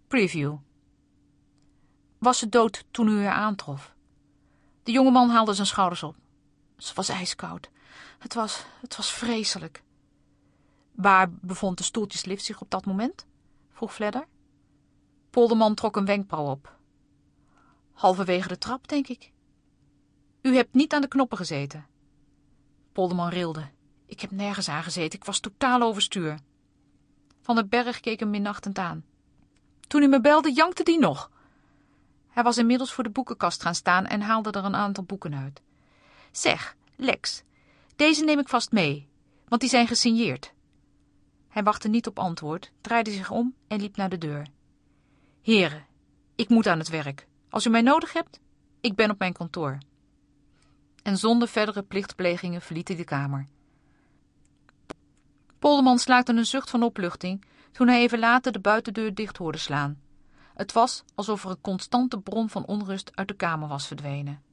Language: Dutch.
Preview. Was ze dood toen u haar aantrof? De jongeman haalde zijn schouders op. Ze was ijskoud. Het was vreselijk. Waar bevond de stoeltjeslift zich op dat moment? Vroeg Fledder. Polderman trok een wenkbrauw op. Halverwege de trap, denk ik. U hebt niet aan de knoppen gezeten. Polderman rilde. Ik heb nergens aan gezeten. Ik was totaal overstuur. Van den Berg keek hem minachtend aan. Toen u me belde, jankte die nog. Hij was inmiddels voor de boekenkast gaan staan en haalde er een aantal boeken uit. Zeg, Lex, deze neem ik vast mee, want die zijn gesigneerd. Hij wachtte niet op antwoord, draaide zich om en liep naar de deur. Heren, ik moet aan het werk. Als u mij nodig hebt, ik ben op mijn kantoor. En zonder verdere plichtplegingen verliet hij de kamer. Polderman slaakte een zucht van opluchting toen hij even later de buitendeur dicht hoorde slaan. Het was alsof er een constante bron van onrust uit de kamer was verdwenen.